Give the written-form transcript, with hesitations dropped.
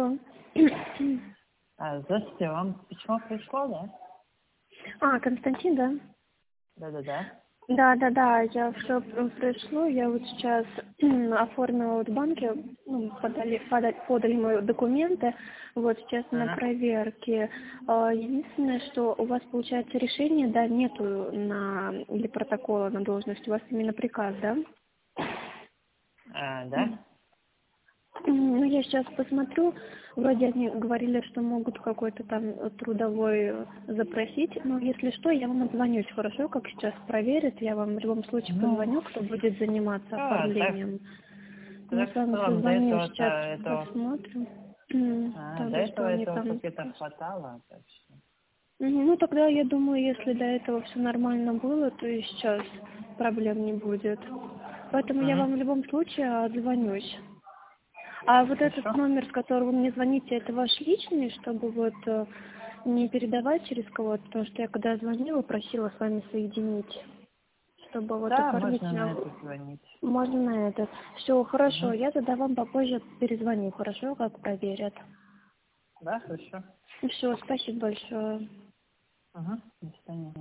Алло. Здравствуйте, вам письмо пришло, да? Константин, да? Да. Да, я все пришло, я вот сейчас оформила вот в банке, подали мои документы, вот сейчас на проверке. Единственное, что у вас получается решение, да, нету или протокола на должность, у вас именно приказ, да? Да? Ну, я сейчас посмотрю, вроде они говорили, что могут какой-то там трудовой запросить, но если что, я вам отзвонюсь, хорошо, как сейчас проверят, я вам в любом случае позвоню, кто будет заниматься оформлением. Мы с вами созвоним, сейчас посмотрим. До этого этого пакета хватало, так что... Ну, тогда я думаю, если до этого все нормально было, то и сейчас проблем не будет. Поэтому я вам в любом случае отзвонюсь. А вот этот номер, с которого вы мне звоните, это ваш личный, чтобы вот не передавать через кого-то, потому что я когда звонила, просила с вами соединить, чтобы вот оформить. Можно на это звонить. Можно на это. Все, хорошо, я тогда вам попозже перезвоню, хорошо, как проверят. Да, хорошо. Все, спасибо большое. До свидания.